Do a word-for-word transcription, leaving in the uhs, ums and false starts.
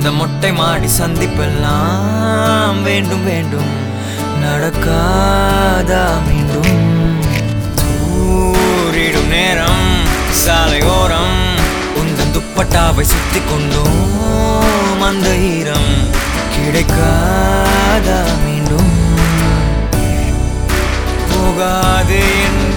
அந்த மொட்டை மாடி சந்திப்பெல்லாம் வேண்டும் வேண்டும் நடக்காதா மீண்டும் தூரிடும் நேரம் சாலையோரம் உந்தன் துப்பட்டாவை சுத்தி கொண்டோம் அந்த ஈரம் கிடைக்காதா மீண்டும் போகாது என்